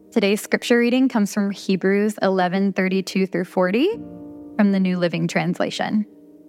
Today's scripture reading comes from Hebrews 11:32 through 40 from the New Living Translation.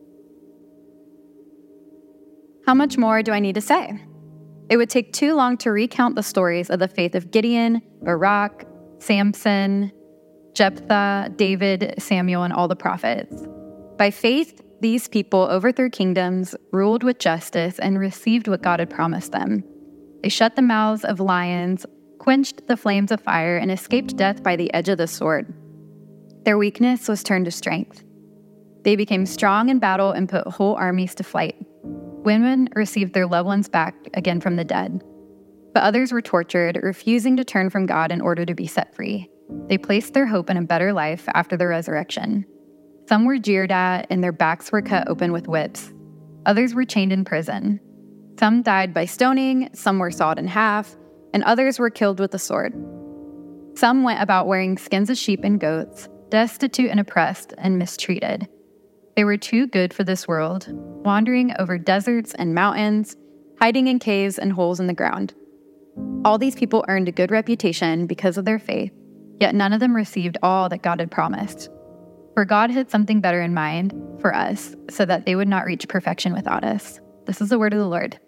How much more do I need to say? It would take too long to recount the stories of the faith of Gideon, Barak, Samson, Jephthah, David, Samuel, and all the prophets. By faith, these people overthrew kingdoms, ruled with justice, and received what God had promised them. They shut the mouths of lions, quenched the flames of fire, and escaped death by the edge of the sword. Their weakness was turned to strength. They became strong in battle and put whole armies to flight. Women received their loved ones back again from the dead. But others were tortured, refusing to turn from God in order to be set free. They placed their hope in a better life after the resurrection. Some were jeered at, and their backs were cut open with whips. Others were chained in prison. Some died by stoning, some were sawed in half, and others were killed with the sword. Some went about wearing skins of sheep and goats, destitute and oppressed and mistreated. They were too good for this world, wandering over deserts and mountains, hiding in caves and holes in the ground. All these people earned a good reputation because of their faith, yet none of them received all that God had promised. For God had something better in mind for us, so that they would not reach perfection without us. This is the word of the Lord.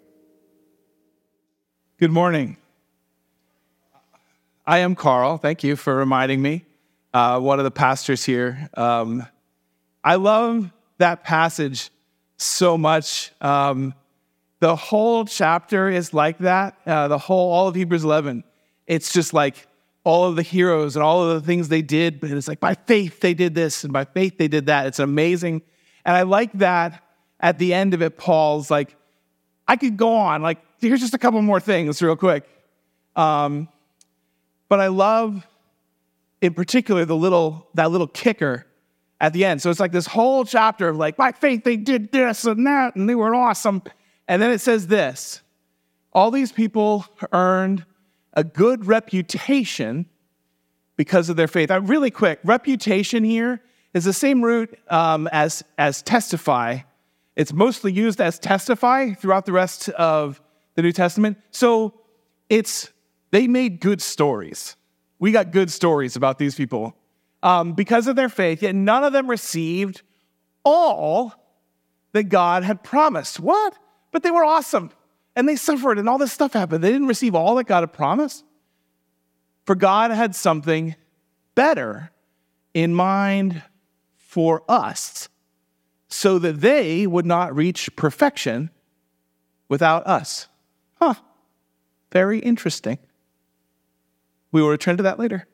Good morning. I am Carl. Thank you for reminding me. One of the pastors here. I love that passage so much. The whole chapter is like that. All of Hebrews 11. It's just like all of the heroes and all of the things they did. But it's like, by faith they did this, and by faith they did that. It's amazing. And I like that at the end of it, Paul's like, I could go on. Like, here's just a couple more things real quick. But I love, in particular, that little kicker at the end. So it's like this whole chapter of like, by faith they did this and that, and they were awesome. And then it says this: all these people earned a good reputation because of their faith. Really quick, reputation here is the same root as testify. It's mostly used as testify throughout the rest of the New Testament. So they made good stories. We got good stories about these people because of their faith, yet none of them received all that God had promised. What? But they were awesome, and they suffered, and all this stuff happened. They didn't receive all that God had promised. For God had something better in mind for us, so that they would not reach perfection without us. Very interesting. We will return to that later.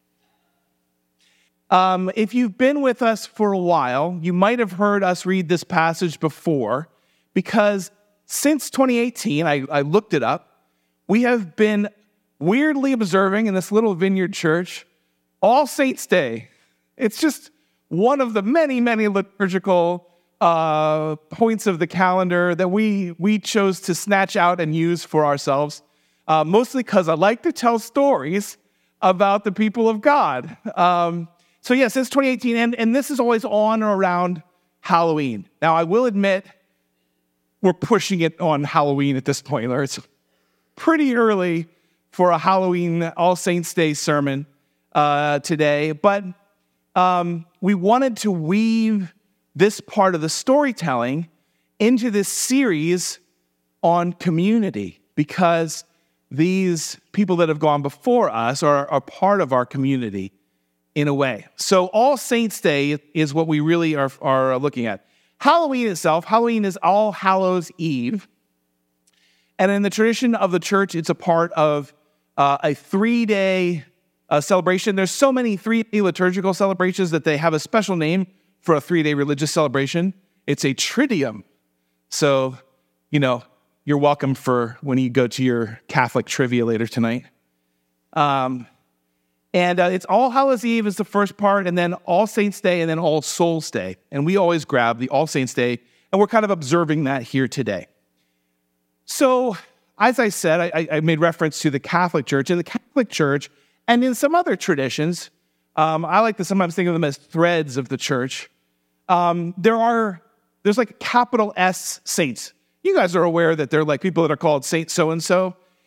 If you've been with us for a while, you might have heard us read this passage before, because since 2018, I looked it up, we have been weirdly observing in this little vineyard church All Saints' Day. It's just one of the many, many liturgical points of the calendar that we chose to snatch out and use for ourselves. Mostly because I like to tell stories about the people of God. So yeah, since 2018, and this is always on or around Halloween. Now, I will admit, we're pushing it on Halloween at this point. It's pretty early for a Halloween All Saints' Day sermon today, but we wanted to weave this part of the storytelling into this series on community, because these people that have gone before us are part of our community in a way. So All Saints' Day is what we really are looking at. Halloween itself, Halloween is All Hallows' Eve. And in the tradition of the church, it's a part of a 3-day celebration. There's so many 3-day liturgical celebrations that they have a special name for a 3-day religious celebration. It's a Triduum. So, you're welcome for when you go to your Catholic trivia later tonight. And it's All Hallows' Eve is the first part, and then All Saints' Day, and then All Souls' Day. And we always grab the All Saints' Day, and we're kind of observing that here today. So, as I said, I made reference to the Catholic Church. In the Catholic Church, and in some other traditions, I like to sometimes think of them as threads of the church. There's like a capital S saints. You guys are aware that they're like people that are called Saint so-and-so.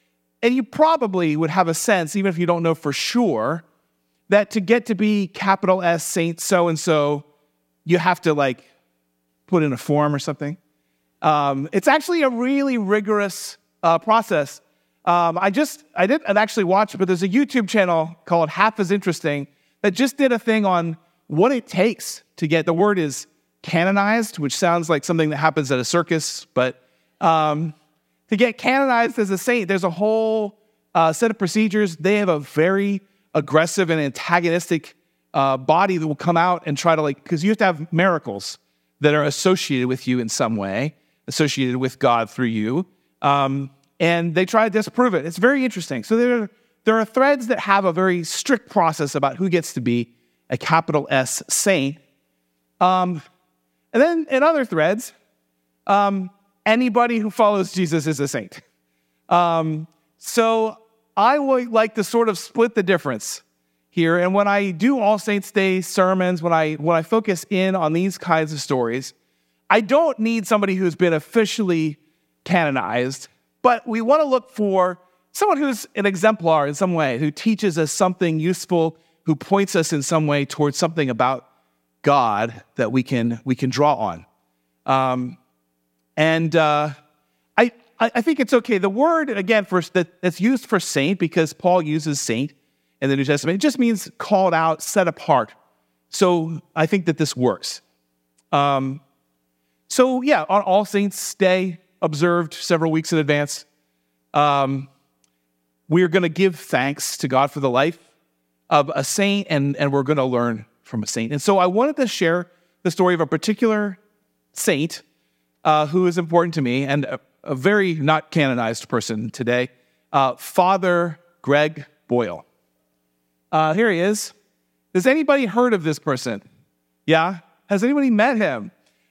and you probably would have a sense, even if you don't know for sure, that to get to be capital S Saint so-and-so, you have to like put in a form or something. It's actually a really rigorous process. I didn't actually watch it, but there's a YouTube channel called Half as Interesting that just did a thing on what it takes to get, the word is canonized, which sounds like something that happens at a circus, but to get canonized as a saint, there's a whole set of procedures. They have a very aggressive and antagonistic body that will come out and try to because you have to have miracles that are associated with you in some way, associated with God through you. And they try to disprove it. It's very interesting. So there are threads that have a very strict process about who gets to be a capital S saint. And then in other threads, anybody who follows Jesus is a saint. So I would like to sort of split the difference here. And when I do All Saints Day sermons, when I focus in on these kinds of stories, I don't need somebody who's been officially canonized, but we want to look for someone who's an exemplar in some way, who teaches us something useful, who points us in some way towards something about God that we can draw on. I think it's okay. The word, again, that's used for saint, because Paul uses saint in the New Testament, it just means called out, set apart. So I think that this works. On All Saints Day, observed several weeks in advance, we're going to give thanks to God for the life of a saint, and we're going to learn from a saint. And so I wanted to share the story of a particular saint who is important to me, and a very not canonized person today, Father Greg Boyle. Here he is. Has anybody heard of this person? Yeah? Has anybody met him?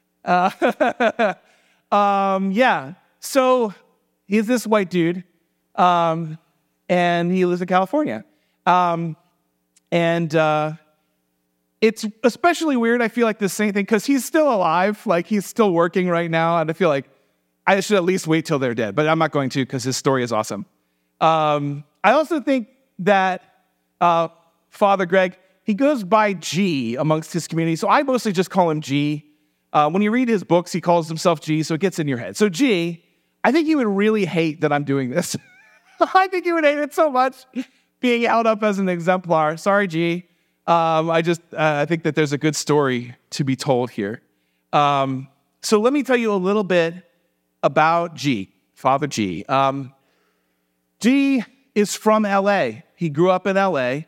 Yeah. So he's this white dude, and he lives in California. It's especially weird, I feel like, this same thing, because he's still alive, like he's still working right now, and I feel like I should at least wait till they're dead, but I'm not going to, because his story is awesome. I also think that Father Greg, he goes by G amongst his community, so I mostly just call him G. When you read his books, he calls himself G, so it gets in your head. So G, I think he would really hate that I'm doing this. I think he would hate it so much, being held up as an exemplar. Sorry, G. I think that there's a good story to be told here. So let me tell you a little bit about G, Father G. G is from L.A. He grew up in L.A.,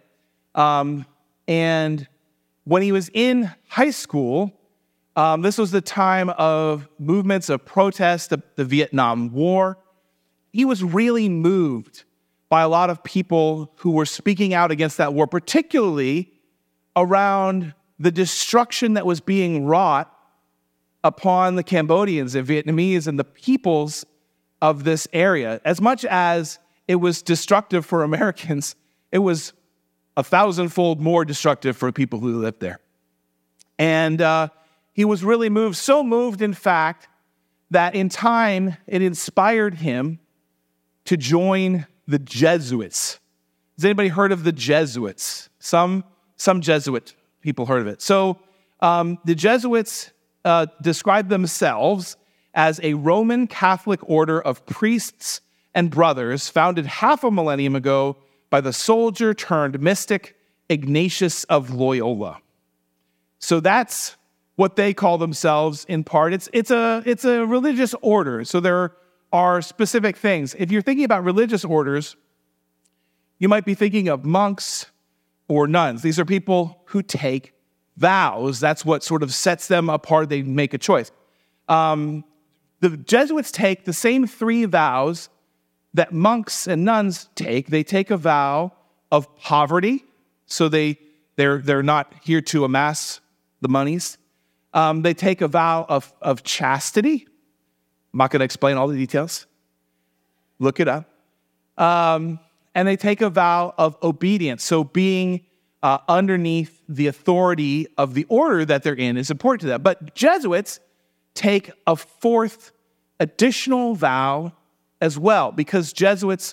and when he was in high school, this was the time of movements of protest, the Vietnam War. He was really moved by a lot of people who were speaking out against that war, particularly around the destruction that was being wrought upon the Cambodians and Vietnamese and the peoples of this area. As much as it was destructive for Americans, it was 1,000-fold more destructive for people who lived there. And he was really moved, so moved, in fact, that in time it inspired him to join the Jesuits. Has anybody heard of the Jesuits? Some Jesuit people heard of it. So the Jesuits describe themselves as a Roman Catholic order of priests and brothers founded half a millennium ago by the soldier-turned-mystic Ignatius of Loyola. So that's what they call themselves in part. It's a religious order, so there are specific things. If you're thinking about religious orders, you might be thinking of monks or nuns. These are people who take vows. That's what sort of sets them apart. They make a choice. The Jesuits take the same 3 vows that monks and nuns take. They take a vow of poverty, so they're not here to amass the monies. They take a vow of chastity. I'm not going to explain all the details. Look it up. And they take a vow of obedience. So being underneath the authority of the order that they're in is important to them. But Jesuits take a 4th additional vow as well, because Jesuits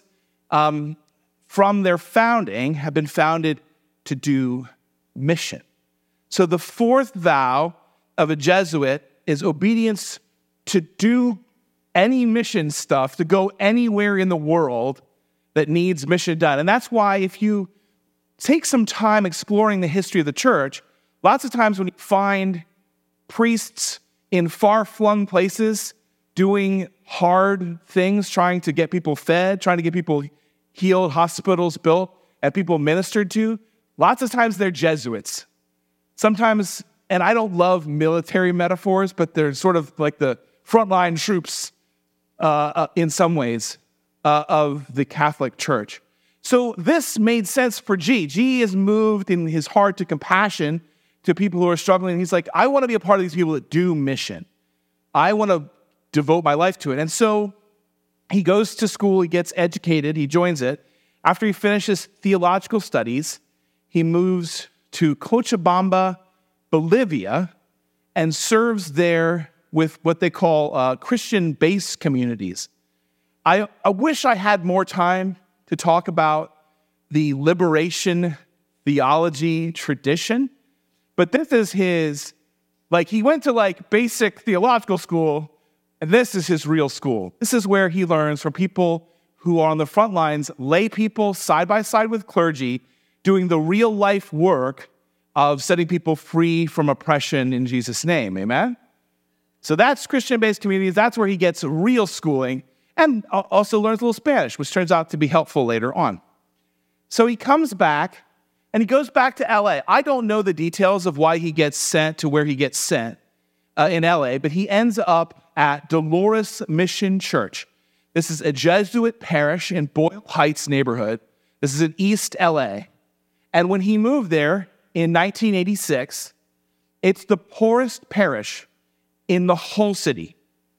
from their founding, have been founded to do mission. So the fourth vow of a Jesuit is obedience to do any mission stuff, to go anywhere in the world that needs mission done. And that's why if you take some time exploring the history of the church, lots of times when you find priests in far-flung places doing hard things, trying to get people fed, trying to get people healed, hospitals built, and people ministered to, lots of times they're Jesuits. Sometimes, and I don't love military metaphors, but they're sort of like the frontline troops in some ways of the Catholic Church. So this made sense for G. G is moved in his heart to compassion to people who are struggling. He's like, I want to be a part of these people that do mission. I want to devote my life to it. And so he goes to school, he gets educated, he joins it. After he finishes theological studies, he moves to Cochabamba, Bolivia, and serves there with what they call Christian-based communities. I wish I had more time to talk about the liberation theology tradition, but this is his, he went to basic theological school, and this is his real school. This is where he learns from people who are on the front lines, lay people side by side with clergy, doing the real life work of setting people free from oppression in Jesus' name, amen? So that's Christian-based communities. That's where he gets real schooling and also learns a little Spanish, which turns out to be helpful later on. So he comes back, and he goes back to LA. I don't know the details of why he gets sent to where he gets sent in LA, but he ends up at Dolores Mission Church. This is a Jesuit parish in Boyle Heights neighborhood. This is in East LA. And when he moved there in 1986, it's the poorest parish in the whole city.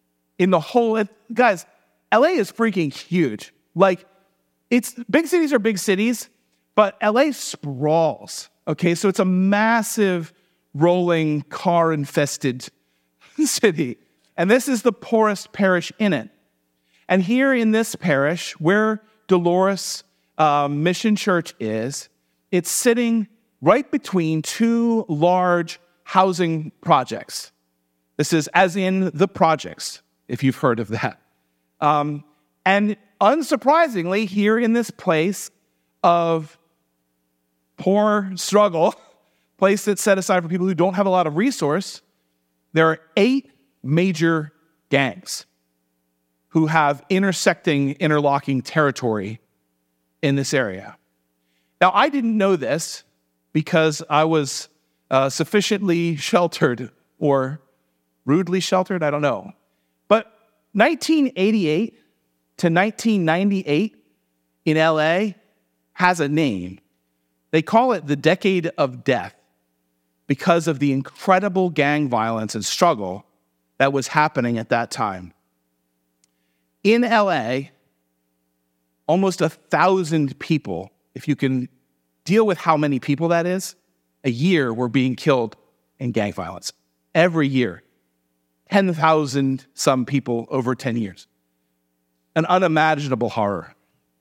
Guys, LA is freaking huge. Big cities are big cities, but LA sprawls, okay? So it's a massive, rolling, car-infested city. And this is the poorest parish in it. And here in this parish, where Dolores Mission Church is, it's sitting right between two large housing projects. This is as in the projects, if you've heard of that. And unsurprisingly, here in this place of poor struggle, place that's set aside for people who don't have a lot of resource, there are 8 major gangs who have interlocking territory in this area. Now, I didn't know this because I was sufficiently sheltered or rudely sheltered, I don't know. But 1988 to 1998 in LA has a name. They call it the Decade of Death because of the incredible gang violence and struggle that was happening at that time. In LA, almost 1,000 people, if you can deal with how many people that is, a year were being killed in gang violence. Every year. 10,000 some people over 10 years. An unimaginable horror.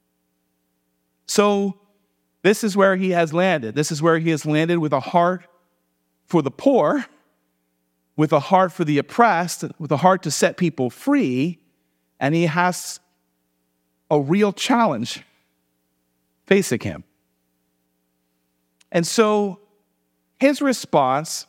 So this is where he has landed. This is where he has landed with a heart for the poor, with a heart for the oppressed, with a heart to set people free, and he has a real challenge facing him. And so his response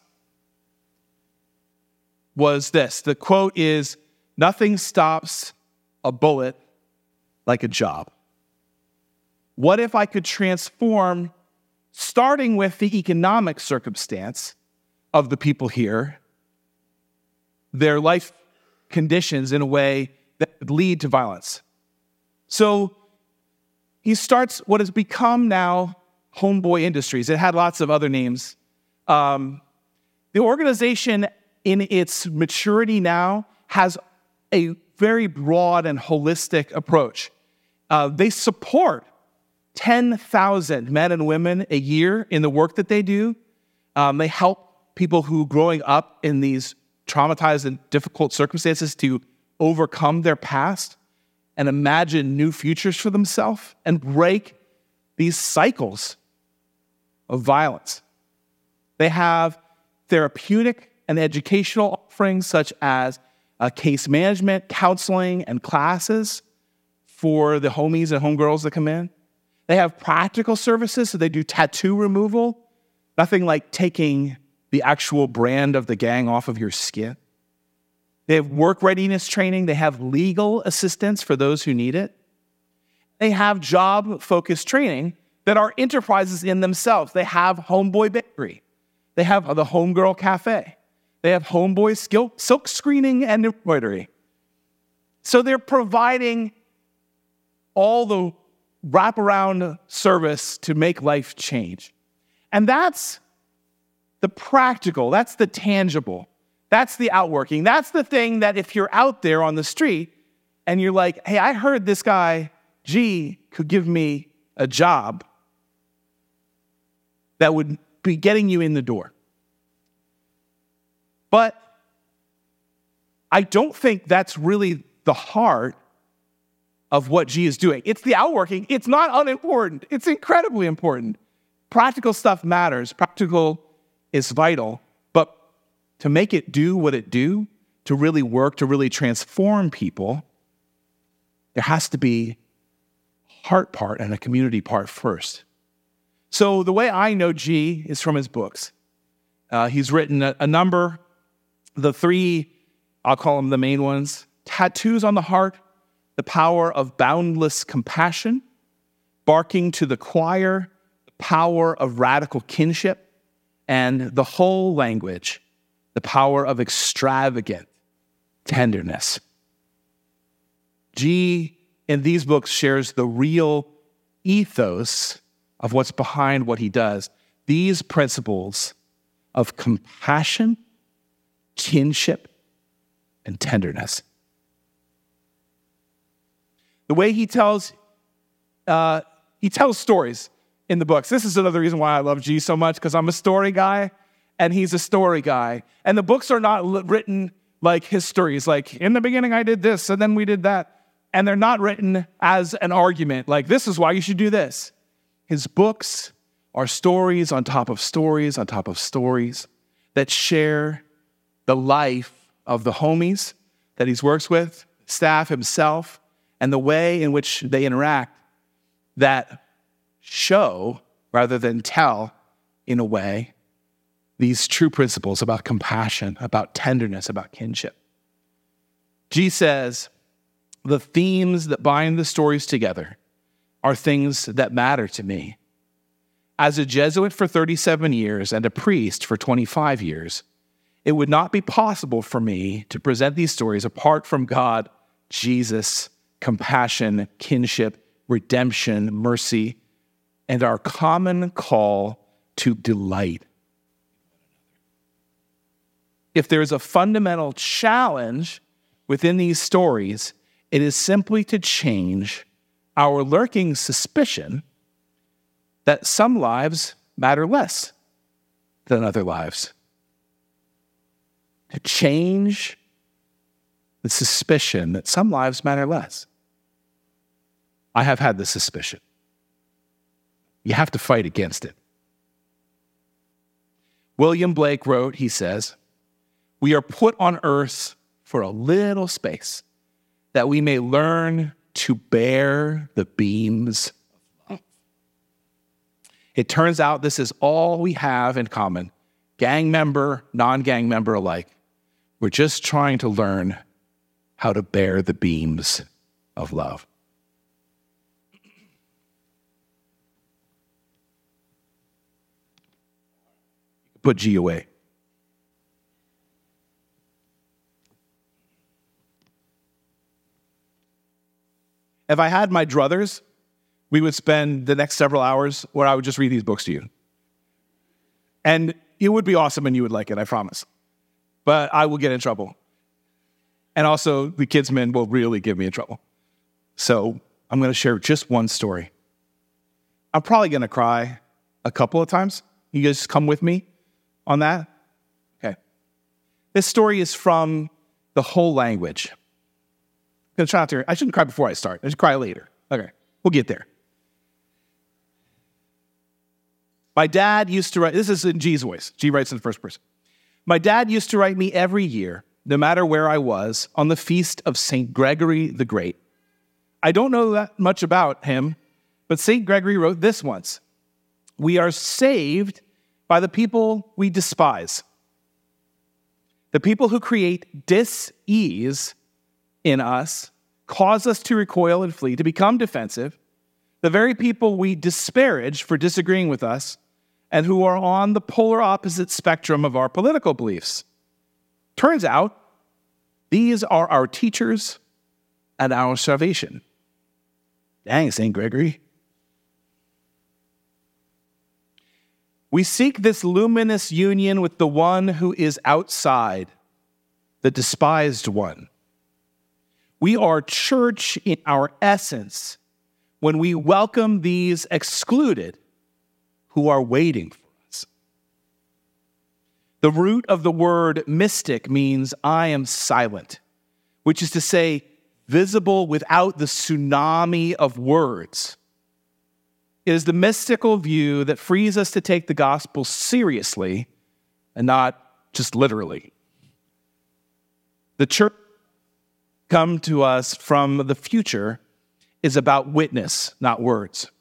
was this. The quote is, "Nothing stops a bullet like a job." What if I could transform, starting with the economic circumstance of the people here, their life conditions in a way that would lead to violence? So he starts what has become now Homeboy Industries. It had lots of other names. The organization in its maturity now has a very broad and holistic approach. They support 10,000 men and women a year in the work that they do. They help people who growing up in these traumatized and difficult circumstances to overcome their past and imagine new futures for themselves and break these cycles of violence. They have therapeutic and educational offerings such as case management, counseling, and classes for the homies and homegirls that come in. They have practical services, so they do tattoo removal. Nothing like taking the actual brand of the gang off of your skin. They have work readiness training. They have legal assistance for those who need it. They have job-focused training that are enterprises in themselves. They have Homeboy Bakery. They have the Homegirl Cafe. They have Homeboy silk screening and embroidery. So they're providing all the wraparound service to make life change. And that's the practical, that's the tangible, that's the outworking. That's the thing that if you're out there on the street and you're like, hey, I heard this guy, G, could give me a job that would be getting you in the door. But I don't think that's really the heart of what G is doing. It's the outworking. It's not unimportant. It's incredibly important. Practical stuff matters. Practical is vital. But to make it do what it do, to really work, to really transform people, there has to be a heart part and a community part first. So the way I know G is from his books. He's written a number. The three, I'll call them the main ones: Tattoos on the Heart, The Power of Boundless Compassion, Barking to the Choir, The Power of Radical Kinship, and The Whole Language, The Power of Extravagant Tenderness. G, in these books, shares the real ethos of what's behind what he does. These principles of compassion, kinship, and tenderness. The way he tells stories in the books. This is another reason why I love G so much, because I'm a story guy, and he's a story guy. And the books are not written like histories, like, in the beginning I did this, and then we did that. And they're not written as an argument, like, this is why you should do this. His books are stories on top of stories on top of stories that share the life of the homies that he works with, staff himself, and the way in which they interact that show, rather than tell, in a way, these true principles about compassion, about tenderness, about kinship. G says, the themes that bind the stories together are things that matter to me. As a Jesuit for 37 years and a priest for 25 years, it would not be possible for me to present these stories apart from God, Jesus, compassion, kinship, redemption, mercy, and our common call to delight. If there's a fundamental challenge within these stories, it is simply to change our lurking suspicion that some lives matter less than other lives. To change the suspicion that some lives matter less. I have had this suspicion. You have to fight against it. William Blake wrote, he says, we are put on earth for a little space that we may learn to bear the beams of love. It turns out this is all we have in common, gang member, non-gang member alike. We're just trying to learn how to bear the beams of love. Put G away. If I had my druthers, we would spend the next several hours where I would just read these books to you. And it would be awesome and you would like it, I promise. But I will get in trouble. And also, the kids' men will really give me in trouble. So I'm going to share just one story. I'm probably going to cry a couple of times. You guys come with me on that? Okay. This story is from The Whole Language. going to try not to. I shouldn't cry before I start. I should cry later. Okay, we'll get there. My dad used to write, this is in G's voice. G writes in the first person. My dad used to write me every year, no matter where I was, on the feast of St. Gregory the Great. I don't know that much about him, but St. Gregory wrote this once. We are saved by the people we despise. The people who create dis-ease in us cause us to recoil and flee, to become defensive. The very people we disparage for disagreeing with us and who are on the polar opposite spectrum of our political beliefs. Turns out, these are our teachers and our salvation. Dang, St. Gregory. We seek this luminous union with the one who is outside, the despised one. We are church in our essence when we welcome these excluded who are waiting for us. The root of the word mystic means I am silent, which is to say, visible without the tsunami of words. It is the mystical view that frees us to take the gospel seriously and not just literally. The church come to us from the future is about witness, not words.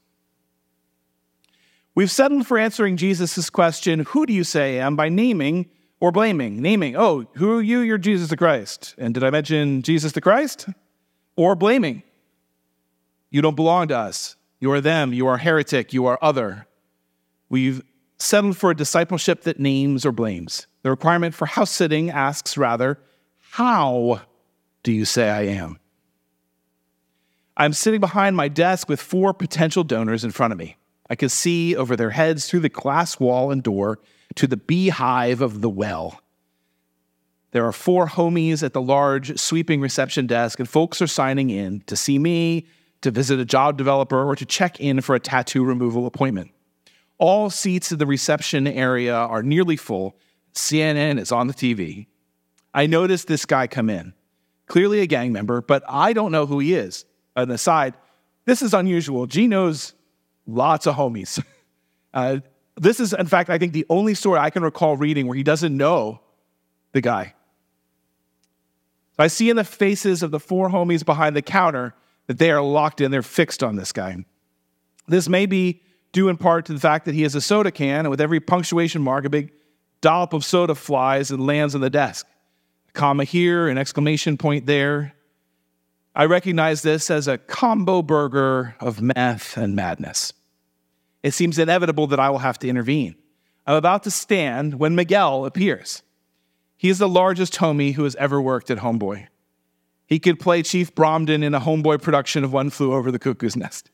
We've settled for answering Jesus' question, who do you say I am, by naming or blaming. Naming, oh, who are you? You're Jesus the Christ. And did I mention Jesus the Christ? Or blaming. You don't belong to us. You are them. You are heretic. You are other. We've settled for a discipleship that names or blames. The requirement for house sitting asks rather, how do you say I am? I'm sitting behind my desk with 4 potential donors in front of me. I can see over their heads through the glass wall and door to the beehive of the well. There are 4 homies at the large sweeping reception desk, and folks are signing in to see me, to visit a job developer, or to check in for a tattoo removal appointment. All seats in the reception area are nearly full. CNN is on the TV. I noticed this guy come in. Clearly a gang member, but I don't know who he is. An aside, this is unusual. G knows lots of homies. This is, in fact, I think the only story I can recall reading where he doesn't know the guy. So I see in the faces of the 4 homies behind the counter that they are locked in, they're fixed on this guy. This may be due in part to the fact that he has a soda can, and with every punctuation mark, a big dollop of soda flies and lands on the desk. A comma here, an exclamation point there. I recognize this as a combo burger of meth and madness. It seems inevitable that I will have to intervene. I'm about to stand when Miguel appears. He is the largest homie who has ever worked at Homeboy. He could play Chief Bromden in a Homeboy production of One Flew Over the Cuckoo's Nest.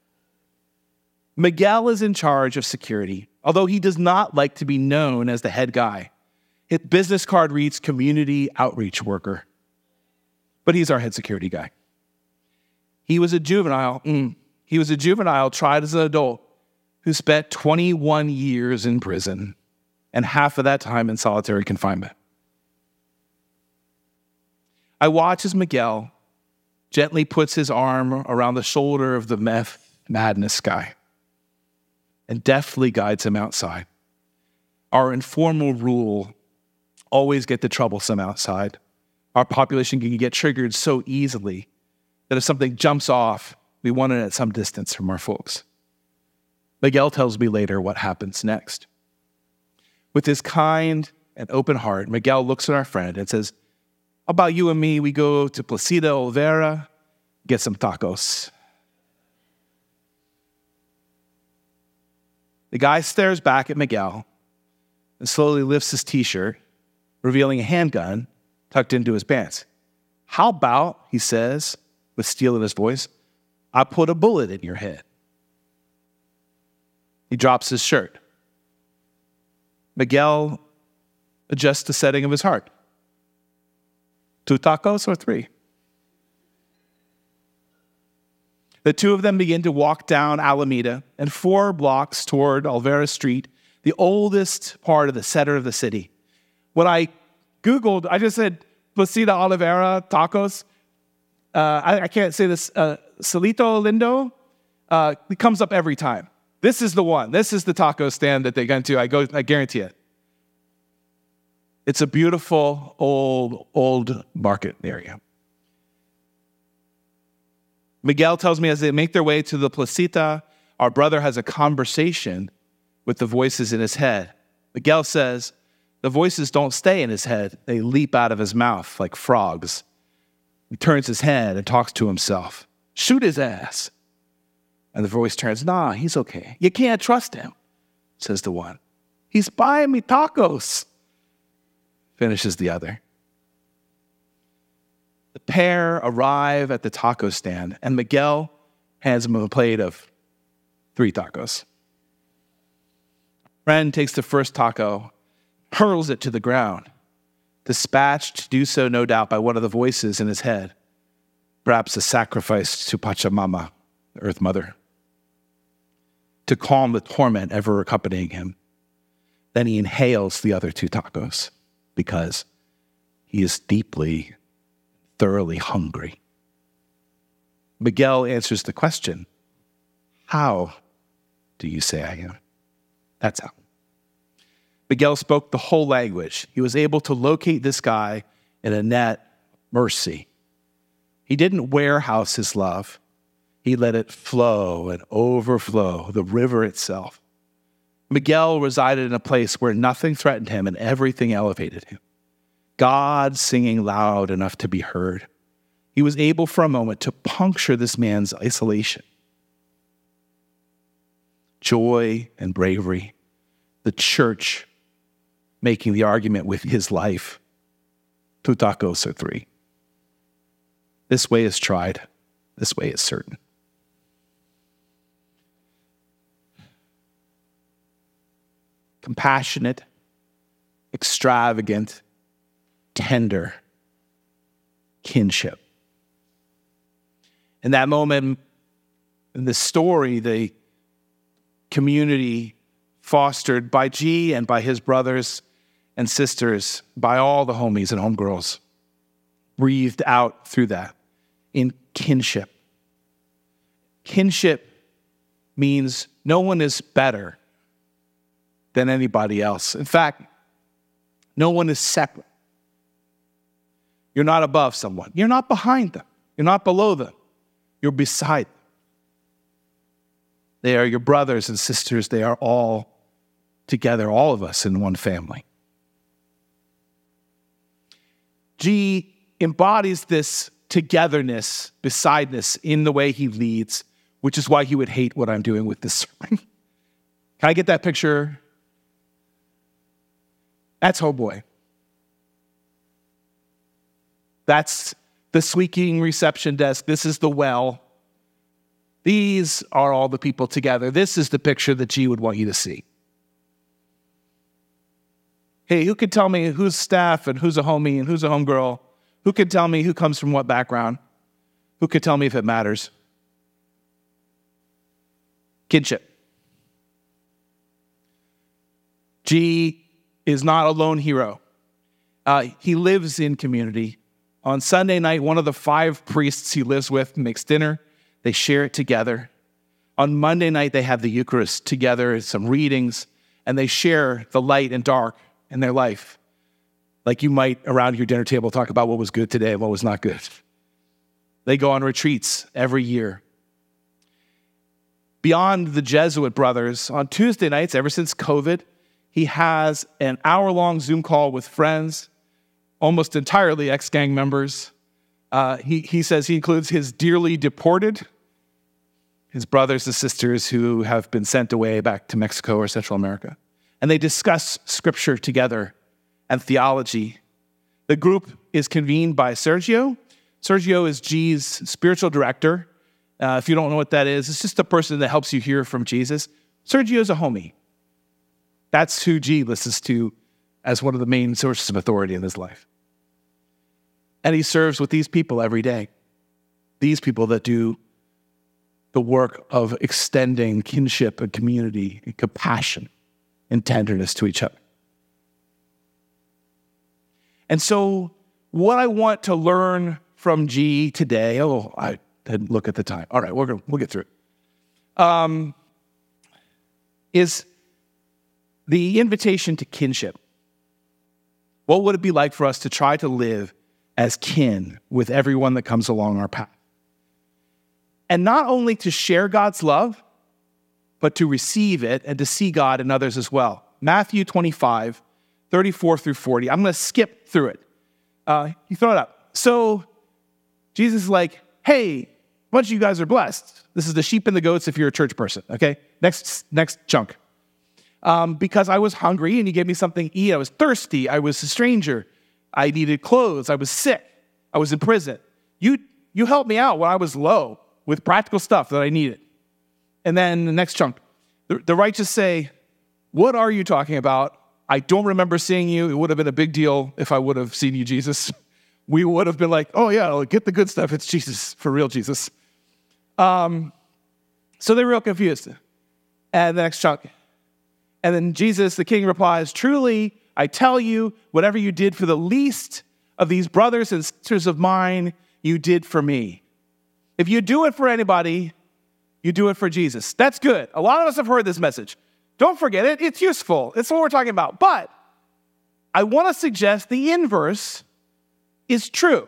Miguel is in charge of security, although he does not like to be known as the head guy. His business card reads community outreach worker. But he's our head security guy. He was a juvenile. He was a juvenile tried as an adult who spent 21 years in prison and half of that time in solitary confinement. I watch as Miguel gently puts his arm around the shoulder of the meth madness guy and deftly guides him outside. Our informal rule, always get the troublesome outside. Our population can get triggered so easily that if something jumps off, we want it at some distance from our folks. Miguel tells me later what happens next. With his kind and open heart, Miguel looks at our friend and says, how about you and me, we go to Placida Olvera, get some tacos. The guy stares back at Miguel and slowly lifts his t-shirt, revealing a handgun tucked into his pants. How about, he says, with steel in his voice, I put a bullet in your head. He drops his shirt. Miguel adjusts the setting of his heart. 2 tacos or 3? The 2 of them begin to walk down Alameda and 4 blocks toward Olvera Street, the oldest part of the center of the city. When I Googled, I just said Placida Olvera tacos. I can't say this, Salito Lindo, it comes up every time. This is the one. This is the taco stand that they go into. I guarantee it. It's a beautiful, old market area. Miguel tells me as they make their way to the placita, our brother has a conversation with the voices in his head. Miguel says, the voices don't stay in his head. They leap out of his mouth like frogs. He turns his head and talks to himself. Shoot his ass. And the voice turns, nah, he's okay. You can't trust him, says the one. He's buying me tacos, finishes the other. The pair arrive at the taco stand, and Miguel hands him a plate of 3 tacos. Friend takes the first taco, hurls it to the ground, dispatched to do so, no doubt, by one of the voices in his head, perhaps a sacrifice to Pachamama, the Earth Mother, to calm the torment ever accompanying him. Then he inhales the other 2 tacos because he is deeply, thoroughly hungry. Miguel answers the question, how do you say I am? That's how. Miguel spoke the whole language. He was able to locate this guy in a net mercy. He didn't warehouse his love. He let it flow and overflow, the river itself. Miguel resided in a place where nothing threatened him and everything elevated him. God singing loud enough to be heard. He was able for a moment to puncture this man's isolation. Joy and bravery. The church making the argument with his life. 2 tacos or 3. This way is tried. This way is certain. Compassionate, extravagant, tender kinship. In that moment, in the story, the community fostered by G and by his brothers and sisters, by all the homies and homegirls, breathed out through that in kinship. Kinship means no one is better than anybody else. In fact, no one is separate. You're not above someone. You're not behind them. You're not below them. You're beside them. They are your brothers and sisters. They are all together, all of us in one family. G embodies this togetherness, besideness in the way he leads, which is why he would hate what I'm doing with this sermon. Can I get that picture? That's Homeboy. That's the squeaking reception desk. This is the well. These are all the people together. This is the picture that G would want you to see. Hey, who could tell me who's staff and who's a homie and who's a homegirl? Who could tell me who comes from what background? Who could tell me if it matters? Kinship. G is not a lone hero. He lives in community. On Sunday night, one of the 5 priests he lives with makes dinner. They share it together. On Monday night, they have the Eucharist together, some readings, and they share the light and dark in their life. Like you might, around your dinner table, talk about what was good today and what was not good. They go on retreats every year. Beyond the Jesuit brothers, on Tuesday nights, ever since COVID, he has an hour-long Zoom call with friends, almost entirely ex-gang members. He says he includes his dearly deported, his brothers and sisters who have been sent away back to Mexico or Central America. And they discuss scripture together and theology. The group is convened by Sergio. Sergio is G's spiritual director. If you don't know what that is, it's just a person that helps you hear from Jesus. Sergio's a homie. That's who G listens to as one of the main sources of authority in his life. And he serves with these people every day. These people that do the work of extending kinship and community and compassion and tenderness to each other. And so what I want to learn from G today. Oh, I didn't look at the time. All right, we'll get through it. Is the invitation to kinship. What would it be like for us to try to live as kin with everyone that comes along our path? And not only to share God's love, but to receive it and to see God in others as well. Matthew 25, 34 through 40. I'm going to skip through it. You throw it up. So Jesus is like, hey, a bunch of you guys are blessed. This is the sheep and the goats if you're a church person, okay? Next chunk. Because I was hungry and you gave me something to eat. I was thirsty. I was a stranger. I needed clothes. I was sick. I was in prison. You helped me out when I was low with practical stuff that I needed. And then the next chunk. The righteous say, what are you talking about? I don't remember seeing you. It would have been a big deal if I would have seen you, Jesus. We would have been like, oh yeah, get the good stuff. It's Jesus, for real Jesus. So they're real confused. And the next chunk. And then Jesus, the king, replies, truly, I tell you, whatever you did for the least of these brothers and sisters of mine, you did for me. If you do it for anybody, you do it for Jesus. That's good. A lot of us have heard this message. Don't forget it. It's useful. It's what we're talking about. But I want to suggest the inverse is true.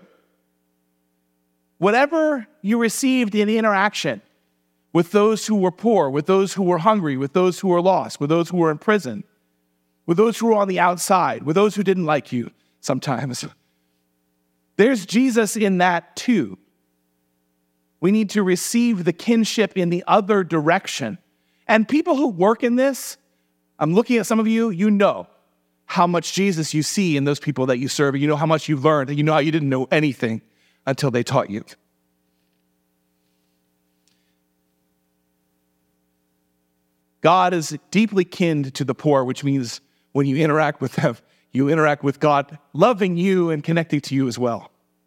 Whatever you received in interaction with those who were poor, with those who were hungry, with those who were lost, with those who were in prison, with those who were on the outside, with those who didn't like you sometimes, there's Jesus in that too. We need to receive the kinship in the other direction. And people who work in this, I'm looking at some of you, you know how much Jesus you see in those people that you serve, and you know how much you've learned, and you know how you didn't know anything until they taught you. God is deeply kinned to the poor, which means when you interact with them, you interact with God loving you and connecting to you as well.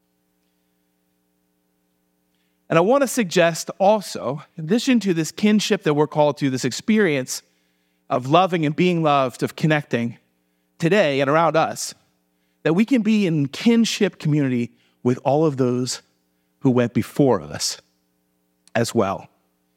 And I want to suggest also, in addition to this kinship that we're called to, this experience of loving and being loved, of connecting today and around us, that we can be in kinship community with all of those who went before us as well.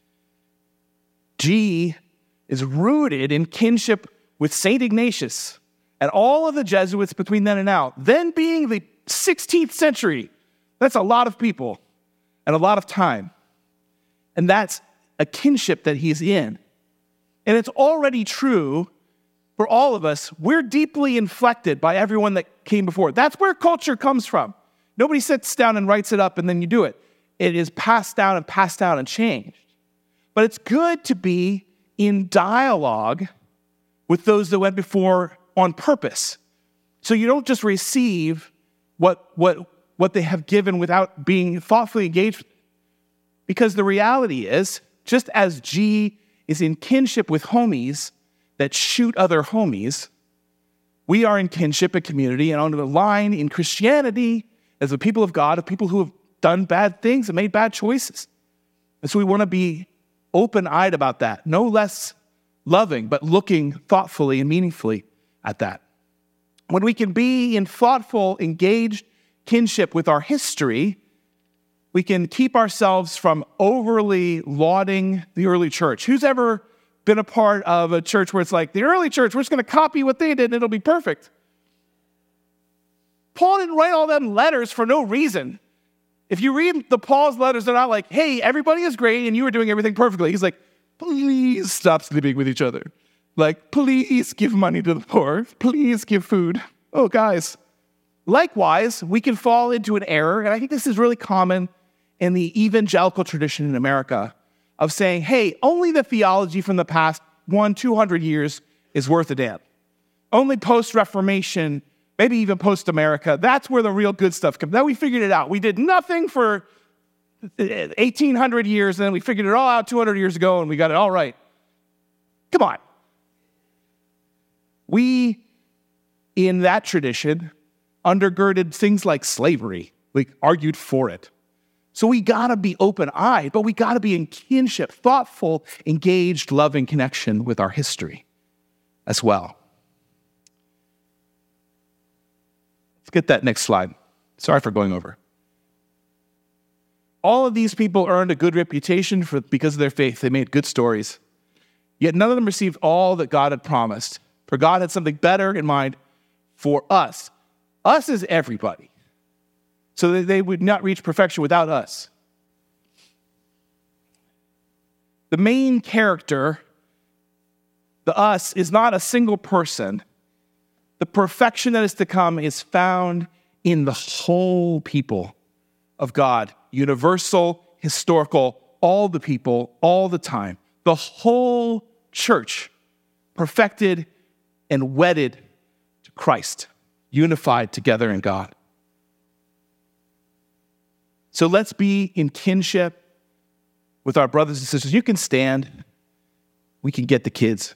G is rooted in kinship with St. Ignatius and all of the Jesuits between then and now. Then being the 16th century, that's a lot of people and a lot of time. And that's a kinship that he's in. And it's already true for all of us. We're deeply inflected by everyone that came before. That's where culture comes from. Nobody sits down and writes it up and then you do it. It is passed down and changed. But it's good to be in dialogue with those that went before on purpose. So you don't just receive what they have given without being thoughtfully engaged with it. Because the reality is, just as G is in kinship with homies that shoot other homies, we are in kinship and community and on the line in Christianity as the people of God, of people who have done bad things and made bad choices. And so we want to be open-eyed about that, no less loving, but looking thoughtfully and meaningfully at that. When we can be in thoughtful, engaged kinship with our history, we can keep ourselves from overly lauding the early church. Who's ever been a part of a church where it's like, the early church, we're just going to copy what they did and it'll be perfect? Paul didn't write all them letters for no reason. If you read the Paul's letters, they're not like, hey, everybody is great and you are doing everything perfectly. He's like, please stop sleeping with each other. Like, please give money to the poor. Please give food. Oh, guys. Likewise, we can fall into an error, and I think this is really common in the evangelical tradition in America, of saying, hey, only the theology from the past 200 years is worth a damn. Only post-Reformation, maybe even post-America, that's where the real good stuff comes. Then we figured it out. We did nothing for 1,800 years, and then we figured it all out 200 years ago, and we got it all right. Come on. We, in that tradition, undergirded things like slavery. We argued for it. So we got to be open-eyed, but we got to be in kinship, thoughtful, engaged, loving connection with our history as well. Let's get that next slide. Sorry for going over. All of these people earned a good reputation because of their faith. They made good stories. Yet none of them received all that God had promised. For God had something better in mind for us. Us is everybody. So that they would not reach perfection without us. The main character, the us, is not a single person. The perfection that is to come is found in the whole people of God. Universal, historical, all the people, all the time. The whole church, perfected and wedded to Christ, unified together in God. So let's be in kinship with our brothers and sisters. You can stand. We can get the kids.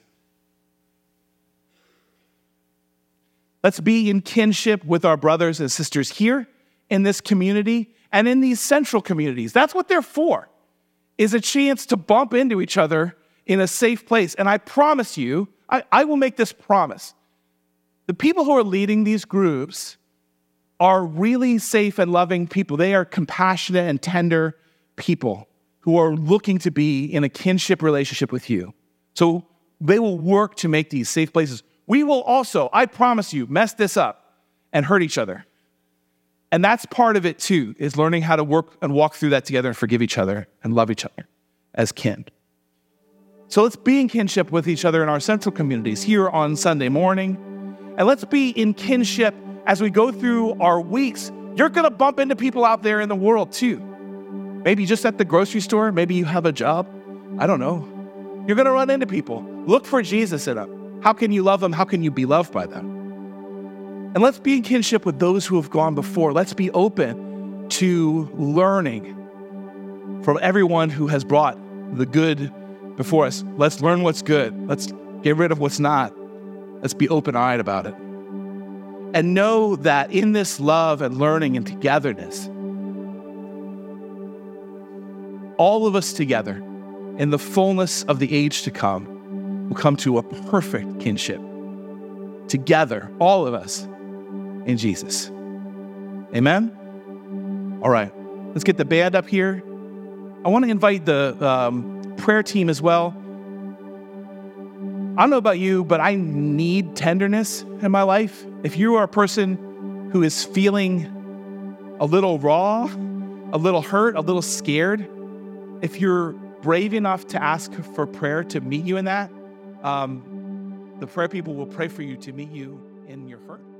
Let's be in kinship with our brothers and sisters here in this community and in these central communities. That's what they're for, is a chance to bump into each other in a safe place. And I promise you, I will make this promise. The people who are leading these groups are really safe and loving people. They are compassionate and tender people who are looking to be in a kinship relationship with you. So they will work to make these safe places. We will also, I promise you, mess this up and hurt each other. And that's part of it too, is learning how to work and walk through that together and forgive each other and love each other as kin. So let's be in kinship with each other in our central communities here on Sunday morning. And let's be in kinship as we go through our weeks. You're going to bump into people out there in the world too. Maybe just at the grocery store. Maybe you have a job. I don't know. You're going to run into people. Look for Jesus in them. How can you love them? How can you be loved by them? And let's be in kinship with those who have gone before. Let's be open to learning from everyone who has brought the good before us. Let's learn what's good. Let's get rid of what's not. Let's be open-eyed about it. And know that in this love and learning and togetherness, all of us together, in the fullness of the age to come, will come to a perfect kinship. Together, all of us, in Jesus. Amen? All right, let's get the band up here. I want to invite the prayer team as well. I don't know about you, but I need tenderness in my life. If you are a person who is feeling a little raw, a little hurt, a little scared, if you're brave enough to ask for prayer to meet you in that, the prayer people will pray for you to meet you in your hurt.